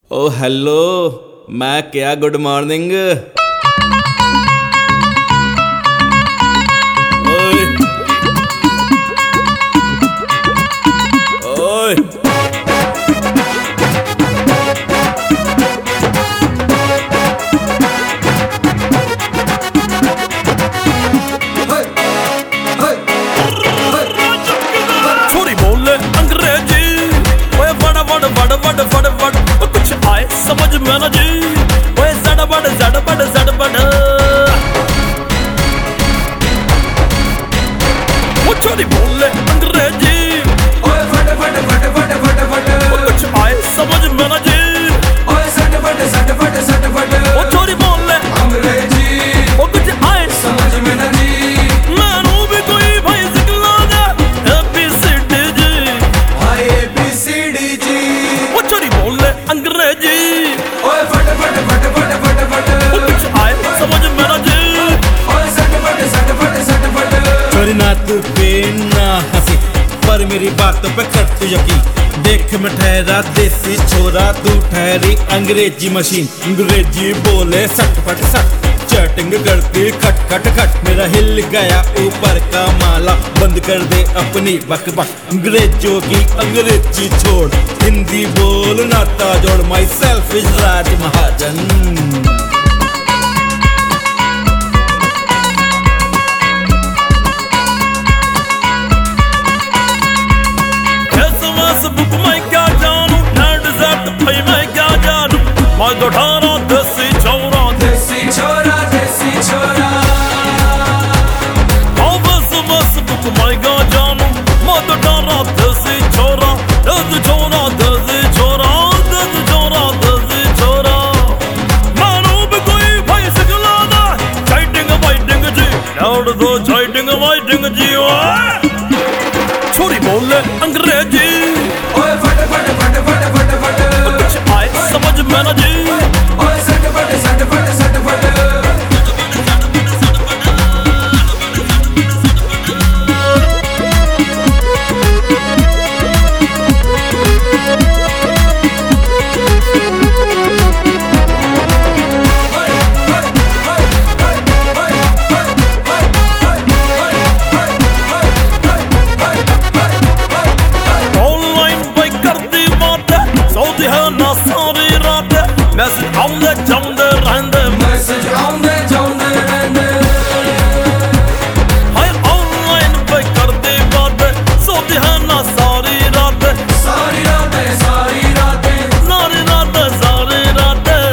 ओ hello, मैं क्या good morning. ओए ओए छोरी बोले अंग्रेजी, ओए वड़ वड़ वड़ वड़ वड़ वड़, कुछ आए समझ में ना जी, ओए जड़ बड़ जड़ बड़ जड़ बड़। वो छोरी बोले अंग्रेजी, ओए फट फट फट फट फट फट, कुछ आए समझ में ना जी, ओए सट फट सट फट सट फट। वो छोरी बोले अंग्रेजी, वो कुछ आए समझ में न जी, मैनू भी कोई भाई सिखला दे ABCD जी, भाई ABCD जी। वो छोरी बोले अंग्रेजी, ओए फट फट फट फट फट फट, वो कुछ आए समझ में ना जी। ओए सट फट सट फट सट फट। छोरी ना तू ना हंसी, पर मेरी बातों पे कर तू यकीन। देख मैं ठहरा देसी छोरा, तू ठहरी अंग्रेजी मशीन। अंग्रेजी बोले सट फट सट, चैटिंग करती खट खट खट। मेरा हिल गया ऊपर का माला, बंद कर दे अपनी बक बक। अंग्रेजों की अंग्रेजी छोड़, हिंदी बोल नाता जोड़। Myself is Raj Mahajan. Facebook में क्या जानू, नैट भाई मैं क्या जानू, मैं तो ठारा देसी छोरा। देसी छोरा देसी छोरा, फेसबुक में क्या जानू, मैं तो ठारा देसी छोरा। देसी छोरा देसी छोरा देसी छोरा देसी छोरा, मानो भी कोई भाई सिखला दे चैटिंग वाइटिंग जी, लौट दो चैटिंग वाइटिंग जी। छोरी बोले अंग्रेजी, ओए फट फट फट फट फट फट, कुछ आए समझ में ना जी, ओए सट फट सट फट सट फट। ऑनलाइन पे करती बातें, सौदी है ना सारी रातें, मैसेज आउंदे जाउंदे रहंदे। मैसेज आउंदे जाउंदे रहंदे, हाय ऑनलाइन पे करती बातें, सौदी है ना सारी रातें, सारी रातें सारी रातें। सारी रातें सारी रातें।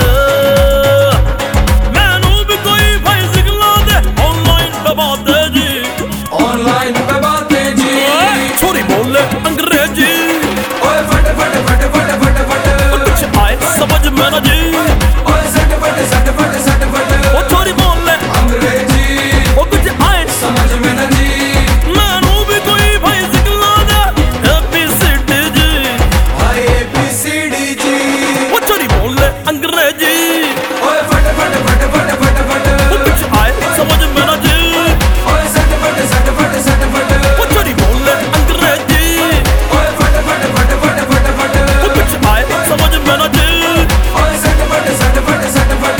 मैनू भी कोई भाई सिखला दे ऑनलाइन पे बातें जी, ऑनलाइन पे बातें जी। छोरी बोले अंग्रेजी, ओए फट फट फट फट फट फट, कुछ आए समझ में ना जी, ओए सट फट सट फट सट फट। वो छोरी बोले अंग्रेजी, वो कुछ आए समझ में न जी, मैनू भी कोई भाई सिखला दे ABCD जी, भाई ABCD जी। वो छोरी बोले अंग्रेजी, ओए फट फट फट फट फट फट, वो कुछ आए समझ में ना जी, ओए सट फट सट फट सट फट। वो छोरी बोले अंग्रेजी, ओए फट फट फट फट फट फट, वो कुछ आए समझ में ना जी। ओए सट फट सट फट सट फट।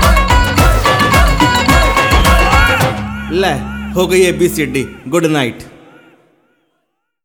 ले हो गई ABCD, गुड नाइट।